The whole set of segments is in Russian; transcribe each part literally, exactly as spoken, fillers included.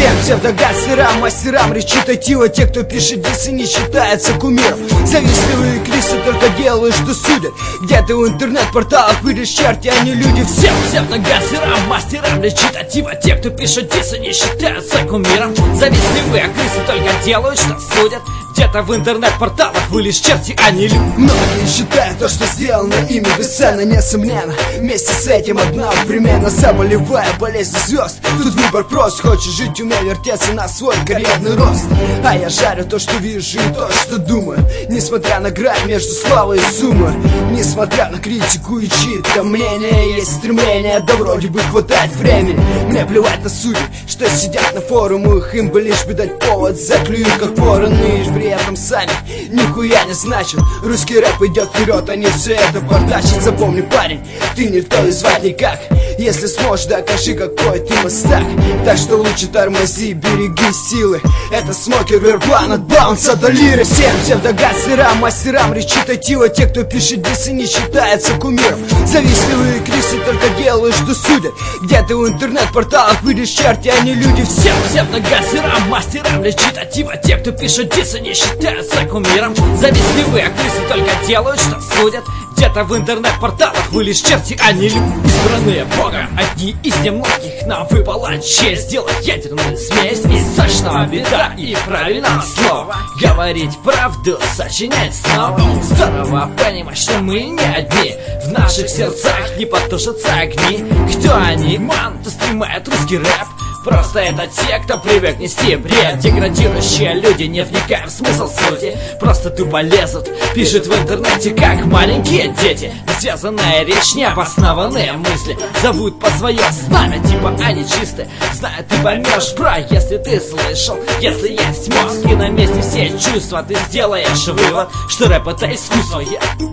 Всем псевдогастерам, мастерам речитатива, те, кто пишет дисы, не считается кумиром. Завистливые клисы только делают, что судят. Где-то в интернет-порталах вылез черти, а не люди. Всем псевдогастерам, мастерам речитатива, те, кто пишет дисы, не считаются кумиром. Завистливые крысы только делают, что судят. Где-то в интернет-порталах вылез черти, а не люди. Многие считают то, что сделано ими, бесценно, несомненно. Вместе с этим одновременно заболевая болезнь звезд. Тут выбор прост, хочешь жить, умей вертеться на свой карьерный рост. А я жарю то, что вижу, и то, что думаю. Несмотря на грань между славой и суммой, несмотря на критику и чьи-то мнения, есть стремление, да вроде бы хватает времени. Мне плевать на судей, что сидят на форумах, им бы лишь бы дать повод, заклюют как вороны, и при этом сами нихуя не значит. Русский рэп идет вперед, они все это портачат. Запомни, парень, ты никто и звать никак. Если сможешь, докажи, какой ты мастак. Так что лучше тормози, береги силы. Это смокер, вербан от баунса до лиры. Всем псевдогастерам, мастерам речитатива, те, кто пишет дисы, не считается кумиром. Завистливые крысы только делают, что судят. Где-то в интернет-порталах вылез черти, а не люди. Всем псевдогастерам, мастерам речитатива, те, кто пишет дисы, не считаются кумиром. Завистливые крысы только делают, что судят. Где-то в интернет-порталах вылез черти, а не люди. Избранные Бога, одни из немногих, нам выпала честь сделать ядерную смесь из сочного беда и правильного слова. Говорить правду, сочинять снова. Здорово понимать, что мы не одни. В наших сердцах не потушатся огни. Кто они? Ман, кто стримает русский рэп. Просто это те, кто привык нести бред. Деградирующие люди, не вникая в смысл сути, просто тупо лезут, пишут в интернете, как маленькие дети. Связанная речь, необоснованные мысли, зовут по свое знамя, типа они чисты. Знаю, ты поймешь, бра, если ты слышал. Если есть мозг и на месте все чувства, ты сделаешь вывод, что рэп это искусство.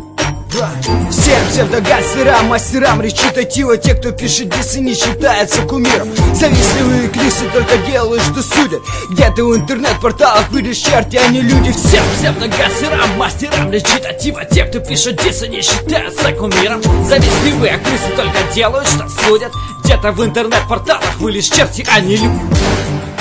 Всем псевдогастерам, мастерам речитатива, те, кто пишет дисы, не считается кумиром. Завистливые клисы только делают, что судят. Где-то в интернет-порталах вылез черти, а не люди. Всем псевдогастерам, мастерам речитатива, те, кто пишет дисы, не считаются кумиром. Завистливые крысы только делают, что судят. Где-то в интернет-порталах вылез черти, а не люди.